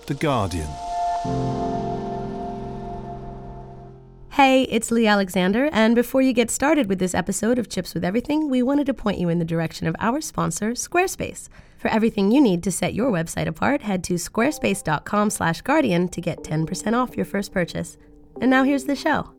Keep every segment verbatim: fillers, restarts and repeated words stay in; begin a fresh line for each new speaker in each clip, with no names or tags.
The Guardian.
Hey, it's Lee Alexander, and before you get started with this episode of Chips with Everything, we wanted to point you in the direction of our sponsor, Squarespace. For everything you need to set your website apart, head to squarespace.com slash guardian to get ten percent off your first purchase. And now here's the show.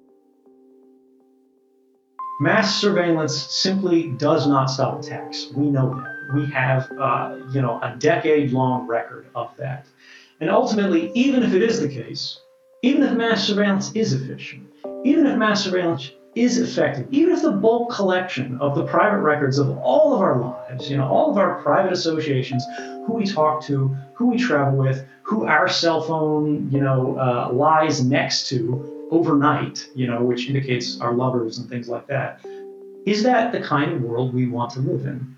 Mass surveillance simply does not stop attacks. We know that. We have, uh, you know, a decade-long record of that. And ultimately, even if it is the case, even if mass surveillance is efficient, even if mass surveillance is effective, even if the bulk collection of the private records of all of our lives, you know, all of our private associations, who we talk to, who we travel with, who our cell phone, you know, uh, lies next to overnight, you know, which indicates our lovers and things like that. Is that the kind of world we want to live in?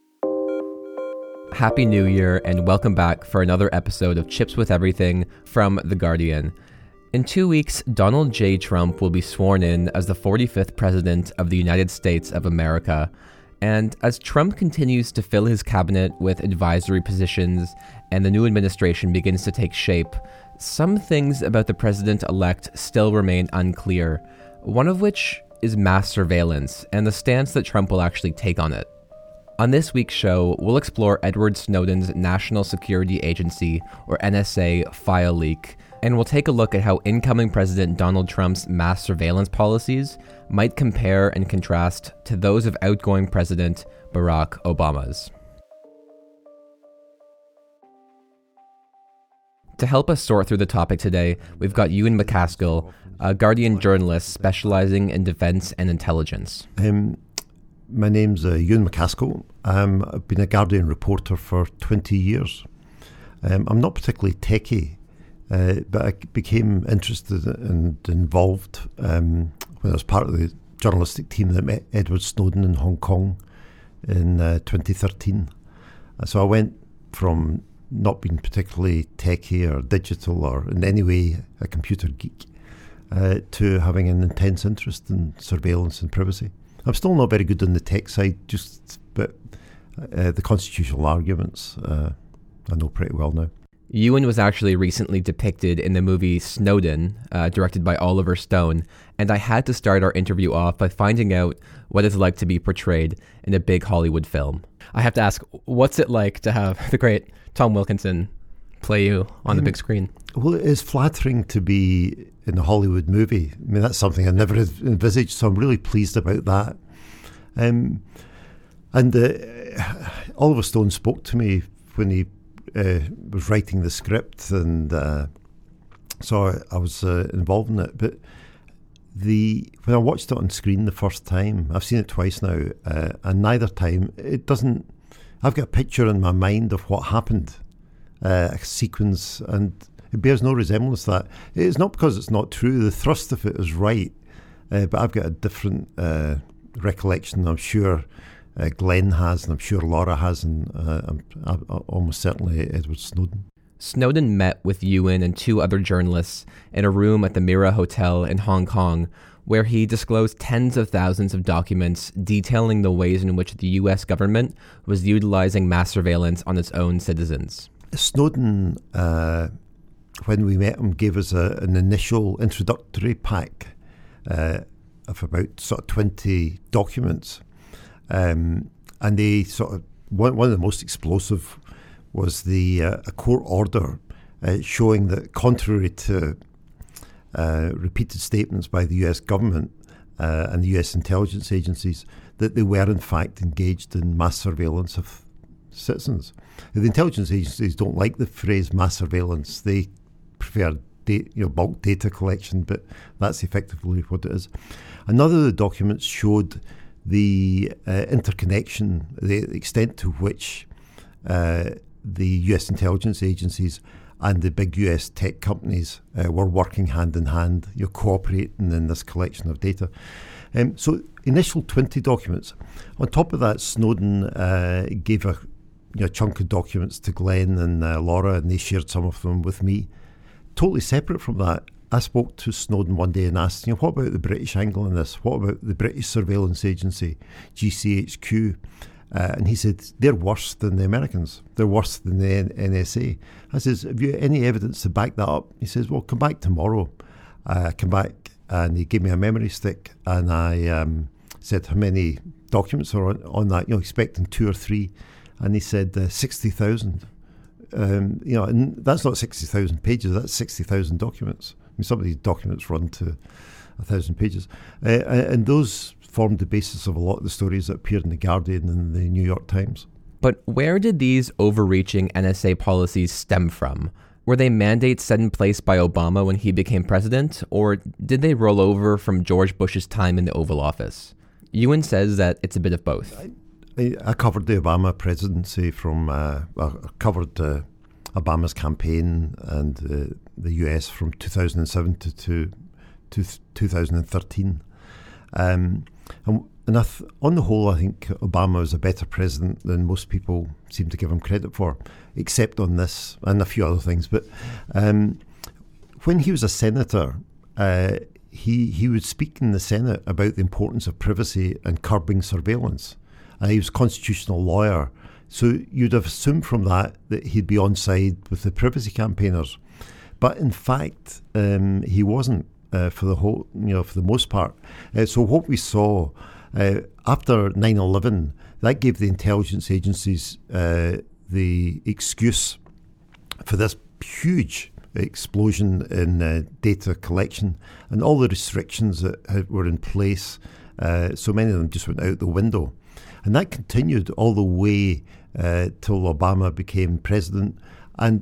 Happy New Year and welcome back for another episode of Chips with Everything from The Guardian. In two weeks, Donald J. Trump will be sworn in as the forty-fifth President of the United States of America. And as Trump continues to fill his cabinet with advisory positions and the new administration begins to take shape, some things about the president-elect still remain unclear, one of which is mass surveillance and the stance that Trump will actually take on it. On this week's show, we'll explore Edward Snowden's National Security Agency, or N S A, file leak, and we'll take a look at how incoming President Donald Trump's mass surveillance policies might compare and contrast to those of outgoing President Barack Obama's. To help us sort through the topic today, we've got Ewan MacAskill, a Guardian journalist specializing in defense and intelligence.
Um, my name's uh, Ewan MacAskill. Um, I've been a Guardian reporter for twenty years. Um, I'm not particularly techie. Uh, but I became interested and involved um, when I was part of the journalistic team that met Edward Snowden in Hong Kong in uh, twenty thirteen. Uh, so I went from not being particularly techie or digital or in any way a computer geek uh, to having an intense interest in surveillance and privacy. I'm still not very good on the tech side, just but uh, the constitutional arguments uh, I know pretty well now.
Ewan was actually recently depicted in the movie Snowden, uh, directed by Oliver Stone, and I had to start our interview off by finding out what it's like to be portrayed in a big Hollywood film. I have to ask, what's it like to have the great Tom Wilkinson play you on the big screen?
Well, it is flattering to be in a Hollywood movie. I mean, that's something I never envisaged, so I'm really pleased about that. Um, and uh, Oliver Stone spoke to me when he Uh, was writing the script, and uh, so I, I was uh, involved in it. But the when I watched it on screen the first time, I've seen it twice now, uh, and neither time it doesn't. I've got a picture in my mind of what happened, uh, a sequence, and it bears no resemblance to that. It's not because it's not true. The thrust of it is right, uh, but I've got a different uh, recollection. I'm sure. Uh, Glenn has, and I'm sure Laura has, and uh, I'm, I'm almost certainly Edward Snowden.
Snowden met with Ewan and two other journalists in a room at the Mira Hotel in Hong Kong, where he disclosed tens of thousands of documents detailing the ways in which the U S government was utilizing mass surveillance on its own citizens.
Snowden, uh, when we met him, gave us a, an initial introductory pack uh, of about sort of twenty documents. Um, and they sort of one, one of the most explosive was the uh, a court order uh, showing that, contrary to uh, repeated statements by the U S government uh, and the U S intelligence agencies, that they were in fact engaged in mass surveillance of citizens. The intelligence agencies don't like the phrase mass surveillance; they prefer da- you know bulk data collection, but that's effectively what it is. Another of the documents showed the uh, interconnection, the extent to which uh, the U S intelligence agencies and the big U S tech companies uh, were working hand in hand, you know, cooperating in this collection of data. Um, so initial twenty documents. On top of that, Snowden uh, gave a you know, chunk of documents to Glenn and uh, Laura, and they shared some of them with me. Totally separate from that, I spoke to Snowden one day and asked, you know, what about the British angle in this? What about the British surveillance agency, G C H Q? Uh, and he said, they're worse than the Americans. They're worse than the N S A. I says, have you any evidence to back that up? He says, well, come back tomorrow. I uh, come back, and he gave me a memory stick, and I um, said, how many documents are on, on that? You know, expecting two or three. And he said, uh, sixty thousand. Um, you know, and that's not sixty thousand pages, that's sixty thousand documents. I mean, some of these documents run to a thousand pages. Uh, and those formed the basis of a lot of the stories that appeared in The Guardian and the New York Times.
But where did these overreaching N S A policies stem from? Were they mandates set in place by Obama when he became president, or did they roll over from George Bush's time in the Oval Office? Ewan says that it's a bit of both.
I, I covered the Obama presidency from, uh, I covered uh, Obama's campaign and uh, the U S from two thousand seven to, to, to two thousand thirteen. Um, and and I th- on the whole, I think Obama was a better president than most people seem to give him credit for, except on this and a few other things. But um, when he was a senator, uh, he, he would speak in the Senate about the importance of privacy and curbing surveillance. Uh, he was a constitutional lawyer, so you'd have assumed from that that he'd be on side with the privacy campaigners. But in fact, um, he wasn't uh, for the whole, you know, for the most part. Uh, so what we saw uh, after nine eleven, that gave the intelligence agencies uh, the excuse for this huge explosion in uh, data collection, and all the restrictions that had, were in place. Uh, so many of them just went out the window. And that continued all the way uh, till Obama became president. And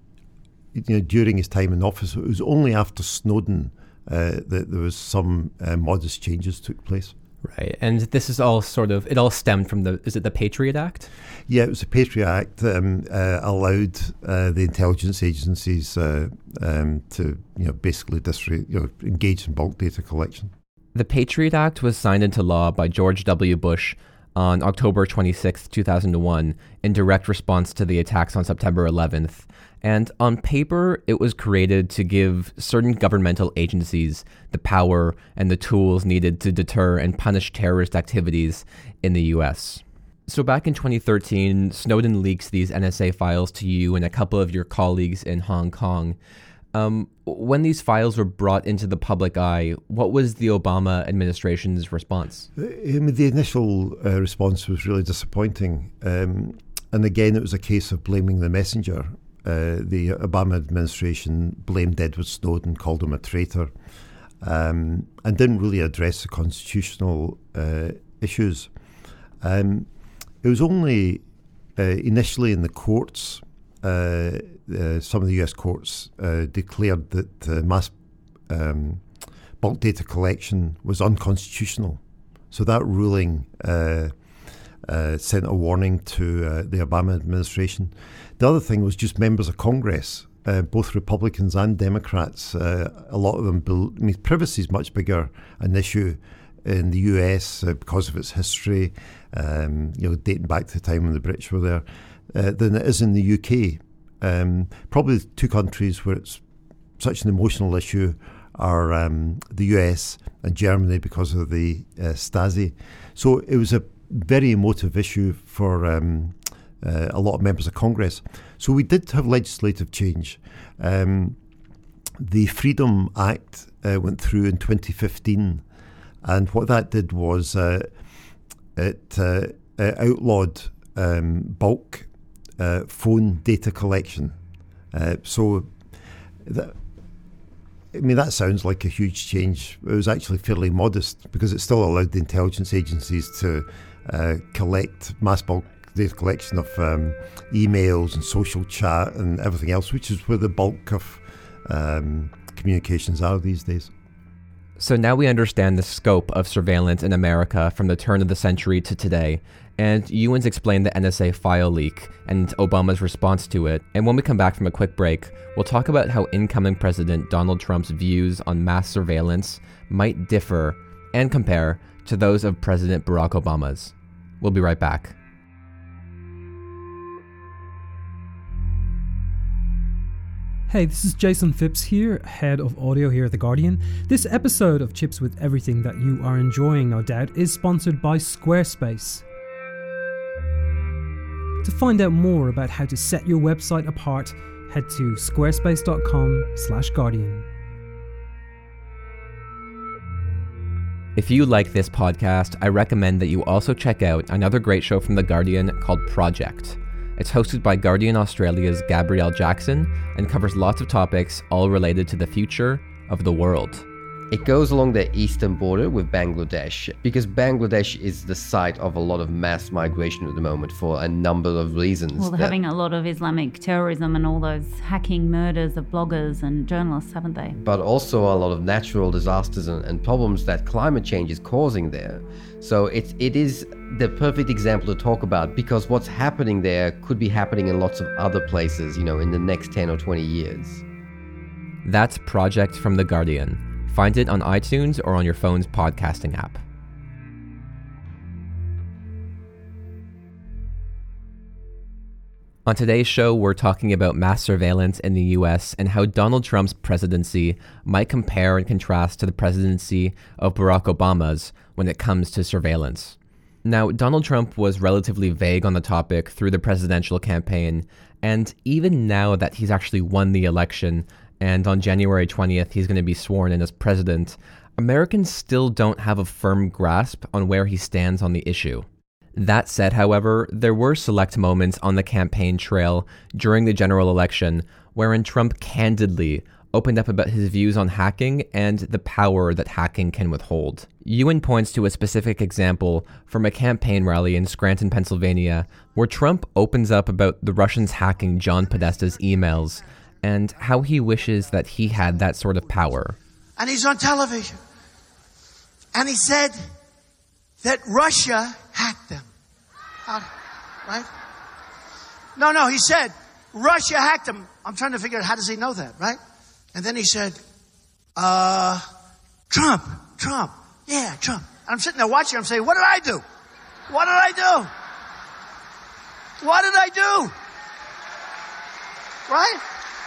you know, during his time in office, it was only after Snowden uh, that there was some uh, modest changes took place.
Right. And this is all sort of, it all stemmed from the, is it the Patriot Act?
Yeah, it was the Patriot Act that um, uh, allowed uh, the intelligence agencies uh, um, to, you know, basically disre- you know, engage in bulk data collection.
The Patriot Act was signed into law by George W. Bush on October twenty-sixth, two thousand one, in direct response to the attacks on September eleventh. And on paper, it was created to give certain governmental agencies the power and the tools needed to deter and punish terrorist activities in the U S. So back in twenty thirteen, Snowden leaks these N S A files to you and a couple of your colleagues in Hong Kong. Um, when these files were brought into the public eye, what was the Obama administration's response?
I mean, the initial uh, response was really disappointing. Um, and again, it was a case of blaming the messenger. Uh, the Obama administration blamed Edward Snowden, called him a traitor, um, and didn't really address the constitutional uh, issues. Um, it was only uh, initially in the courts. Uh, uh, some of the U S courts uh, declared that uh, mass um, bulk data collection was unconstitutional. So that ruling uh, uh, sent a warning to uh, the Obama administration. The other thing was just members of Congress, uh, both Republicans and Democrats. Uh, a lot of them, be- I mean, privacy is much bigger an issue in the U S uh, because of its history, um, you know, dating back to the time when the British were there, uh, than it is in the U K. Um, probably the two countries where it's such an emotional issue are um, the U S and Germany because of the uh, Stasi. So it was a very emotive issue for um, uh, a lot of members of Congress. So we did have legislative change. Um, the Freedom Act uh, went through in twenty fifteen, and what that did was uh, it uh, uh, outlawed um, bulk Uh, phone data collection. Uh, so, that, I mean, that sounds like a huge change. It was actually fairly modest because it still allowed the intelligence agencies to uh, collect mass bulk data collection of um, emails and social chat and everything else, which is where the bulk of um, communications are these days.
So now we understand the scope of surveillance in America from the turn of the century to today. And Ewan's explained the N S A file leak and Obama's response to it. And when we come back from a quick break, we'll talk about how incoming President Donald Trump's views on mass surveillance might differ and compare to those of President Barack Obama's. We'll be right back.
Hey, this is Jason Phipps here, head of audio here at The Guardian. This episode of Chips with Everything that you are enjoying, no doubt, is sponsored by Squarespace. To find out more about how to set your website apart, head to squarespace.com slash Guardian.
If you like this podcast, I recommend that you also check out another great show from The Guardian called Project. It's hosted by Guardian Australia's Gabrielle Jackson and covers lots of topics all related to the future of the world.
It goes along the eastern border with Bangladesh, because Bangladesh is the site of a lot of mass migration at the moment for a number of reasons.
Well, they're having a lot of Islamic terrorism and all those hacking murders of bloggers and journalists, haven't they?
But also a lot of natural disasters and, and problems that climate change is causing there. So it, it is the perfect example to talk about, because what's happening there could be happening in lots of other places, you know, in the next ten or twenty years.
That's Project from The Guardian. Find it on iTunes or on your phone's podcasting app. On today's show, we're talking about mass surveillance in the U S and how Donald Trump's presidency might compare and contrast to the presidency of Barack Obama's when it comes to surveillance. Now, Donald Trump was relatively vague on the topic through the presidential campaign, and even now that he's actually won the election, and on January twentieth, he's going to be sworn in as president, Americans still don't have a firm grasp on where he stands on the issue. That said, however, there were select moments on the campaign trail during the general election wherein Trump candidly opened up about his views on hacking and the power that hacking can withhold. Ewan points to a specific example from a campaign rally in Scranton, Pennsylvania, where Trump opens up about the Russians hacking John Podesta's emails and how he wishes that he had that sort of power.
And he's on television. And he said that Russia hacked them. Uh, right? No, no, he said Russia hacked them. I'm trying to figure out, how does he know that, right? And then he said, uh, Trump, Trump, yeah, Trump. And I'm sitting there watching, I'm saying, what did I do? What did I do? What did I do? Right?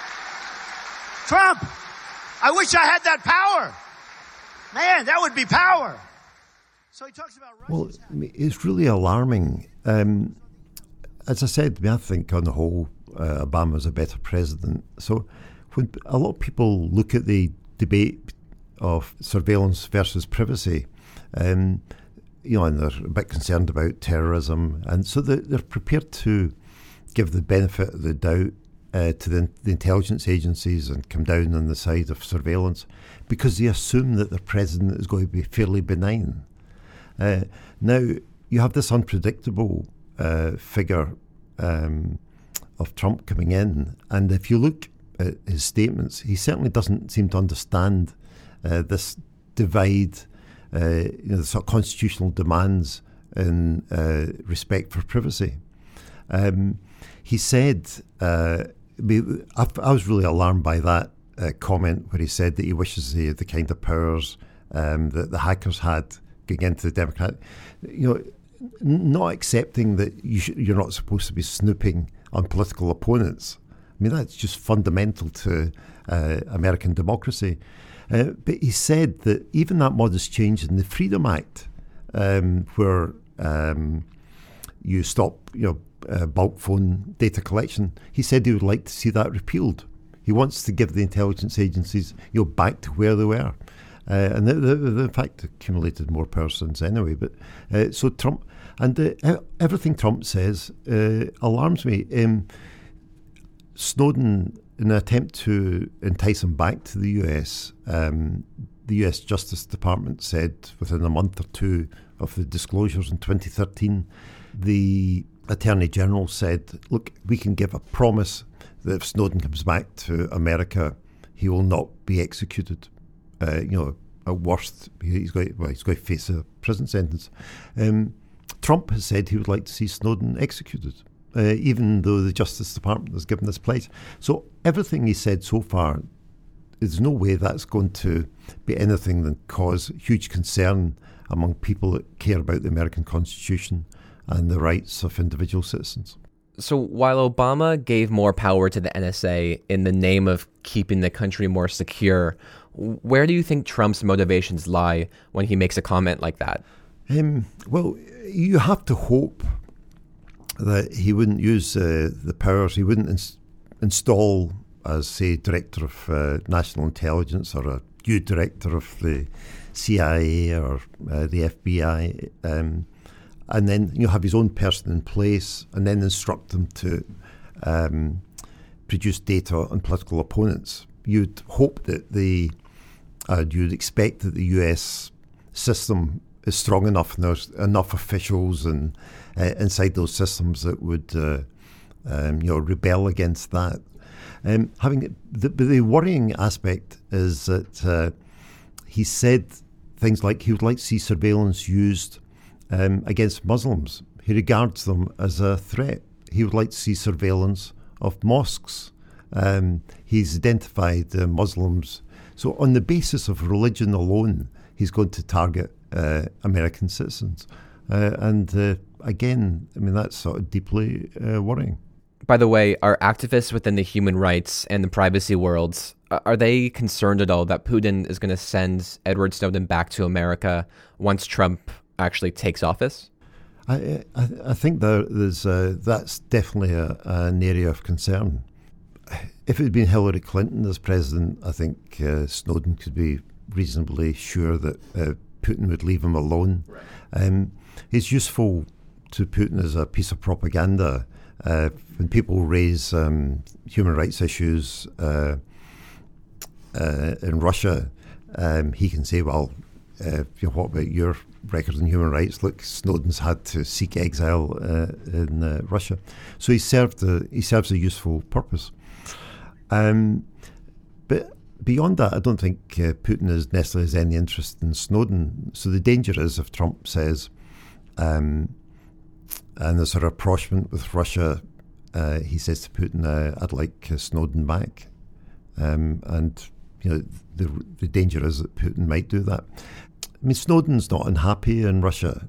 Trump, I wish I had that power. Man, that would be power. So he talks about Russians.
Well, it's really alarming. Um, as I said, I think on the whole, uh, Obama's a better president. So when a lot of people look at the debate of surveillance versus privacy, um, you know, and they're a bit concerned about terrorism, and so they're, they're prepared to give the benefit of the doubt Uh, to the, the intelligence agencies and come down on the side of surveillance because they assume that the president is going to be fairly benign. Uh, now, you have this unpredictable uh, figure um, of Trump coming in, and if you look at his statements, he certainly doesn't seem to understand uh, this divide, uh, you know, the sort of constitutional demands in uh, respect for privacy. Um, he said... Uh, I, I was really alarmed by that uh, comment where he said that he wishes he had the kind of powers um, that the hackers had going into the Democrat. You know, not accepting that you sh- you're not supposed to be snooping on political opponents. I mean, that's just fundamental to uh, American democracy. Uh, but he said that even that modest change in the Freedom Act, um, where um, you stop, you know, Uh, bulk phone data collection, he said he would like to see that repealed. He wants to give the intelligence agencies, you know, back to where they were. Uh, and they, they, they, in fact, accumulated more persons anyway. But uh, so Trump, and uh, everything Trump says uh, alarms me. Um, Snowden, in an attempt to entice him back to the U S, um, the U S Justice Department said within a month or two of the disclosures in twenty thirteen, the Attorney General said, look, we can give a promise that if Snowden comes back to America, he will not be executed. Uh, you know, at worst, he's going, well, he's going to face a prison sentence. Um, Trump has said he would like to see Snowden executed, uh, even though the Justice Department has given this pledge. So everything he said so far, there's no way that's going to be anything than cause huge concern among people that care about the American Constitution and the rights of individual citizens.
So while Obama gave more power to the N S A in the name of keeping the country more secure, where do you think Trump's motivations lie when he makes a comment like that?
Um, well, you have to hope that he wouldn't use uh, the powers, he wouldn't ins- install as, say, director of uh, national intelligence or a new director of the C I A or uh, the F B I, um, and then you know, have his own person in place, and then instruct them to um, produce data on political opponents. You'd hope that the, uh, you'd expect that the U S system is strong enough, and there's enough officials and uh, inside those systems that would, uh, um, you know, rebel against that. Um, having the, the worrying aspect is that uh, he said things like he would like to see surveillance used um, against Muslims. He regards them as a threat. He would like to see surveillance of mosques. Um, he's identified uh, Muslims. So on the basis of religion alone, he's going to target uh, American citizens. Uh, and uh, again, I mean, that's sort of deeply uh, worrying.
By the way, are activists within the human rights and the privacy worlds, are they concerned at all that Putin is going to send Edward Snowden back to America once Trump actually takes office?
I I, I think there, there's uh, that's definitely a, an area of concern. If it had been Hillary Clinton as president, I think uh, Snowden could be reasonably sure that uh, Putin would leave him alone. Right. Um, it's useful to Putin as a piece of propaganda. Uh, when people raise um, human rights issues uh, uh, in Russia, um, he can say, well, uh, you know, what about your record on human rights? Look, Snowden's had to seek exile uh, in uh, Russia. So he served a, he serves a useful purpose. Um, but beyond that, I don't think uh, Putin is necessarily has any interest in Snowden. So the danger is if Trump says, um, and there's a rapprochement with Russia, uh, he says to Putin, uh, I'd like uh, Snowden back. Um, and, you know, the the danger is that Putin might do that. I mean, Snowden's not unhappy in Russia.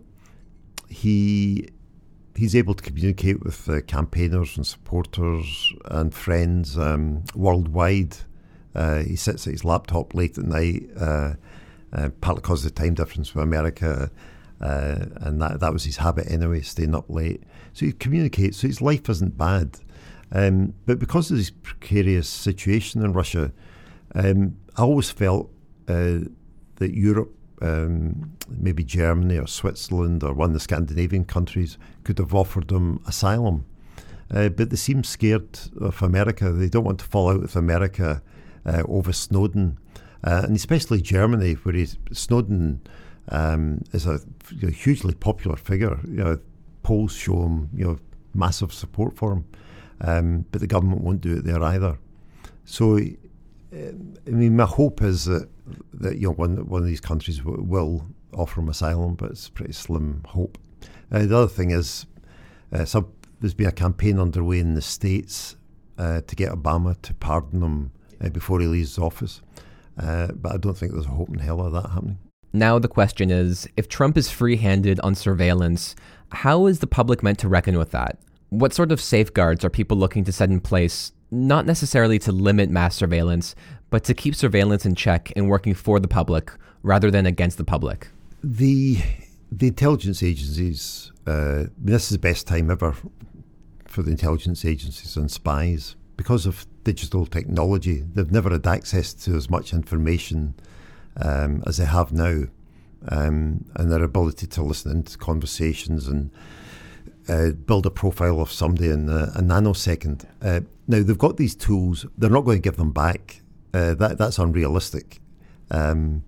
He he's able to communicate with uh, campaigners and supporters and friends um, worldwide. Uh, he sits at his laptop late at night, uh, uh, partly because of the time difference with America. Uh, and that that was his habit anyway, staying up late. So he communicates, so his life isn't bad. Um, but because of this precarious situation in Russia, um, I always felt uh, that Europe, um, maybe Germany or Switzerland or one of the Scandinavian countries, could have offered him asylum. Uh, but they seem scared of America. They don't want to fall out with America uh, over Snowden. Uh, and especially Germany, where he's, Snowden... Um, is a you know, hugely popular figure. You know, polls show him, you know, massive support for him, um, but the government won't do it there either. So, uh, I mean, my hope is that, that you know one one of these countries w- will offer him asylum, but it's a pretty slim hope. Uh, the other thing is, uh, some, there's been a campaign underway in the States uh, to get Obama to pardon him uh, before he leaves office, uh, but I don't think there's a hope in hell of that happening.
Now the question is, if Trump is free-handed on surveillance, how is the public meant to reckon with that? What sort of safeguards are people looking to set in place, not necessarily to limit mass surveillance, but to keep surveillance in check and working for the public rather than against the public?
The the intelligence agencies, uh, this is the best time ever for the intelligence agencies and spies. Because of digital technology, they've never had access to as much information Um, as they have now, um, and their ability to listen into conversations and uh, build a profile of somebody in a, a nanosecond. Uh, now, they've got these tools. They're not going to give them back. Uh, that That's unrealistic. Um,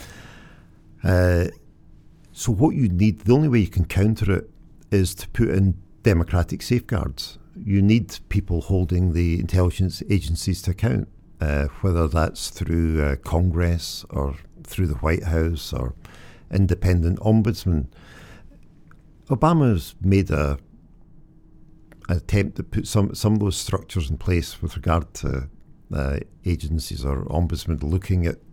uh, so what you need, the only way you can counter it is to put in democratic safeguards. You need people holding the intelligence agencies to account. Uh, whether that's through uh, Congress or through the White House or independent ombudsman. Obama's made a an attempt to put some, some of those structures in place with regard to uh, agencies or ombudsman looking at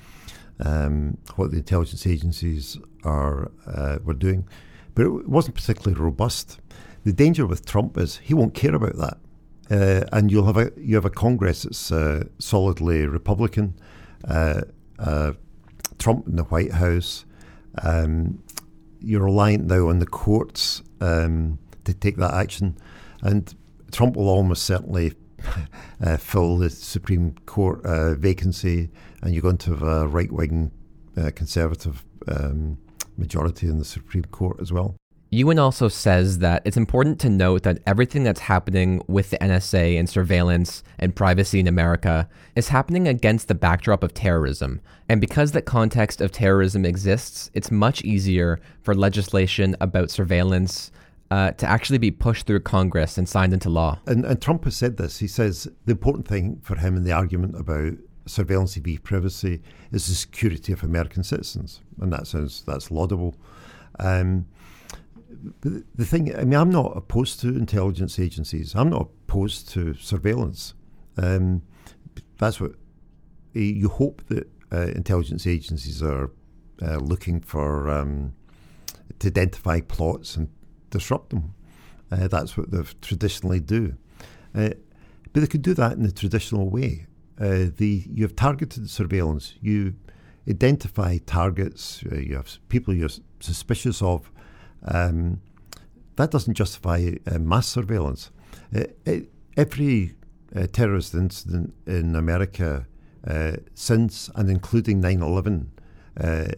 um, what the intelligence agencies are uh, were doing. But it wasn't particularly robust. The danger with Trump is he won't care about that. Uh, and you'll have a you have a Congress that's uh, solidly Republican, uh, uh, Trump in the White House. Um, you're reliant now on the courts um, to take that action. And Trump will almost certainly uh, fill the Supreme Court uh, vacancy, and you're going to have a right-wing uh, conservative um, majority in the Supreme Court as well.
Ewan also says that it's important to note that everything that's happening with the N S A and surveillance and privacy in America is happening against the backdrop of terrorism. And because the context of terrorism exists, it's much easier for legislation about surveillance uh, to actually be pushed through Congress and signed into law.
And, and Trump has said this. He says the important thing for him in the argument about surveillance v. privacy is the security of American citizens. And that sounds, that's laudable. Um, But the thing, I mean, I'm not opposed to intelligence agencies. I'm not opposed to surveillance. Um, that's what you hope that uh, intelligence agencies are uh, looking for um, to identify plots and disrupt them. Uh, that's what they traditionally do. Uh, but they could do that in the traditional way. Uh, the you have targeted surveillance. You identify targets. Uh, you have people you're suspicious of. Um, that doesn't justify uh, mass surveillance. Uh, it, every uh, terrorist incident in America uh, since and including nine eleven, uh,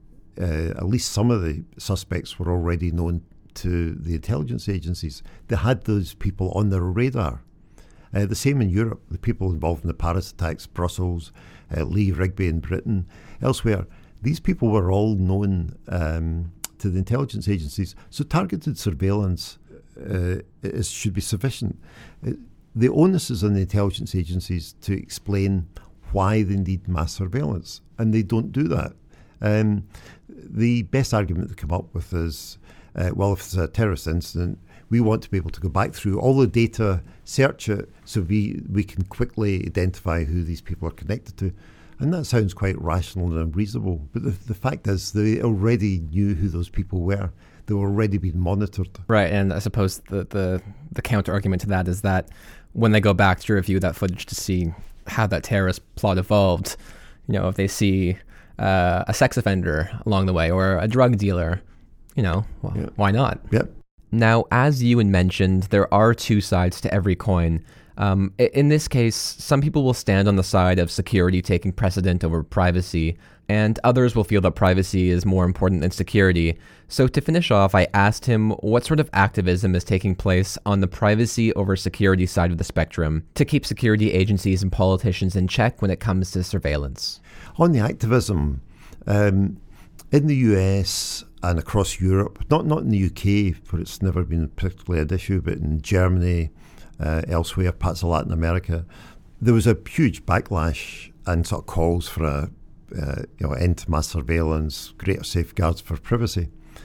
uh, at least some of the suspects were already known to the intelligence agencies. They had those people on their radar. Uh, the same in Europe, the people involved in the Paris attacks, Brussels, uh, Lee Rigby in Britain, elsewhere, these people were all known um, to the intelligence agencies. So targeted surveillance uh, is, should be sufficient. Uh, the onus is on the intelligence agencies to explain why they need mass surveillance, and they don't do that. Um, the best argument they come up with is, uh, well, if it's a terrorist incident, we want to be able to go back through all the data, search it, so we, we can quickly identify who these people are connected to. And that sounds quite rational and reasonable. But the, the fact is, they already knew who those people were. They were already being monitored.
Right, and I suppose the, the, the counter-argument to that is that when they go back to review that footage to see how that terrorist plot evolved, you know, if they see uh, a sex offender along the way or a drug dealer, you know, well, yeah. why not?
Yep.
Now, as Ewan mentioned, there are two sides to every coin. Um, in this case, some people will stand on the side of security taking precedent over privacy, and others will feel that privacy is more important than security. So to finish off, I asked him what sort of activism is taking place on the privacy over security side of the spectrum to keep security agencies and politicians in check when it comes to surveillance.
On the activism, um, in the U S and across Europe, not, not in the U K, where it's never been particularly an issue, but in Germany, Uh, elsewhere, parts of Latin America, there was a huge backlash and sort of calls for a uh, you know, end to mass surveillance, greater safeguards for privacy.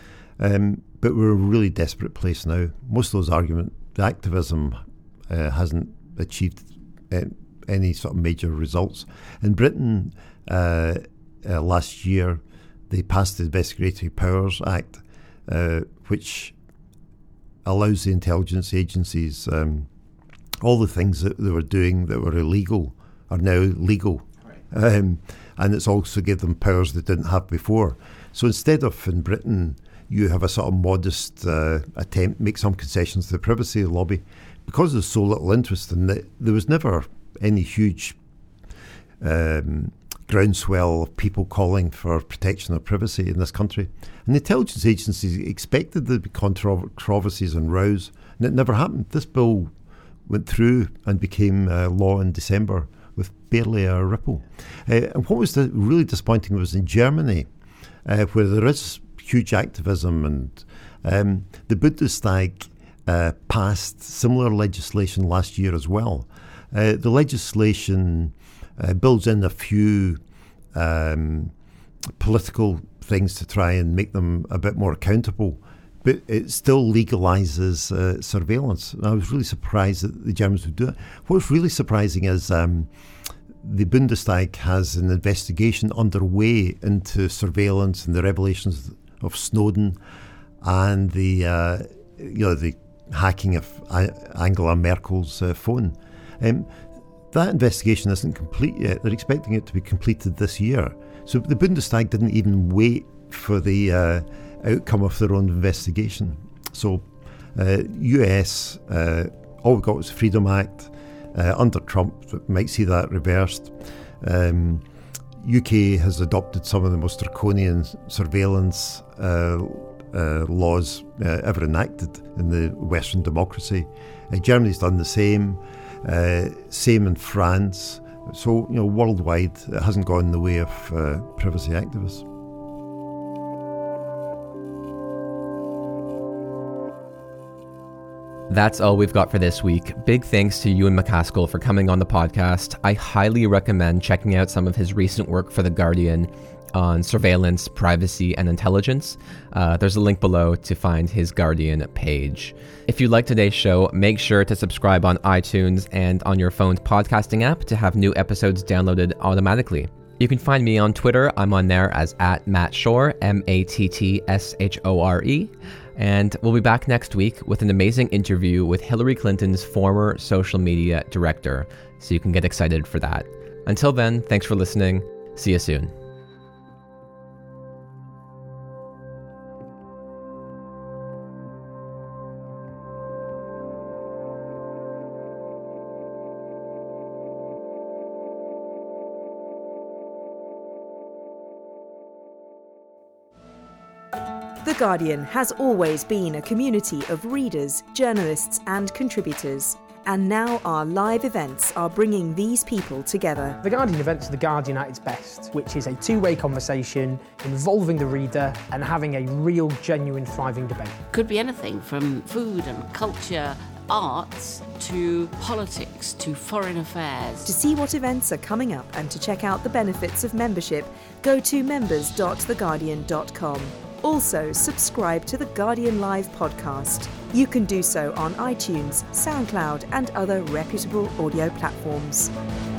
Um, but we're in a really desperate place now. Most of those arguments, the activism uh, hasn't achieved uh, any sort of major results. In Britain, uh, uh, last year, they passed the Investigatory Powers Act, uh, which allows the intelligence agencies um, all the things that they were doing that were illegal are now legal. Right. Um, and it's also give them powers they didn't have before. So instead of in Britain, you have a sort of modest uh, attempt to make some concessions to the privacy lobby. Because there's so little interest in it, there was never any huge um, groundswell of people calling for protection of privacy in this country. And the intelligence agencies expected there to be controversies and rows, and it never happened. This bill went through and became uh, law in December with barely a ripple. Uh, and what was the really disappointing was in Germany, uh, where there is huge activism, and um, the Bundestag uh, passed similar legislation last year as well. Uh, the legislation uh, builds in a few um, political things to try and make them a bit more accountable, but it still legalises uh, surveillance. And I was really surprised that the Germans would do it. What's really surprising is um, the Bundestag has an investigation underway into surveillance and the revelations of Snowden and the uh, you know the hacking of Angela Merkel's uh, phone. Um, that investigation isn't complete yet. They're expecting it to be completed this year. So the Bundestag didn't even wait for the uh, outcome of their own investigation. So Uh, U S, uh, all we got was the Freedom Act. Uh, under Trump, we might see that reversed. Um, U K has adopted some of the most draconian surveillance uh, uh, laws uh, ever enacted in the Western democracy. Uh, Germany's done the same. Uh, same in France. So, you know, worldwide, it hasn't gone in the way of uh, privacy activists.
That's all we've got for this week. Big thanks to Ewan MacAskill for coming on the podcast. I highly recommend checking out some of his recent work for The Guardian on surveillance, privacy, and intelligence. Uh, there's a link below to find his Guardian page. If you like today's show, make sure to subscribe on iTunes and on your phone's podcasting app to have new episodes downloaded automatically. You can find me on Twitter. I'm on there as at Matt Shore, M A T T S H O R E. And we'll be back next week with an amazing interview with Hillary Clinton's former social media director. So you can get excited for that. Until then, thanks for listening. See you soon.
The Guardian has always been a community of readers, journalists and contributors. And now our live events are bringing these people together.
The Guardian events are The Guardian at its best, which is a two-way conversation involving the reader and having a real, genuine, thriving debate.
Could be anything from food and culture, arts, to politics, to foreign affairs.
To see what events are coming up and to check out the benefits of membership, go to members dot the guardian dot com. Also, subscribe to the Guardian Live podcast. You can do so on iTunes, SoundCloud, and other reputable audio platforms.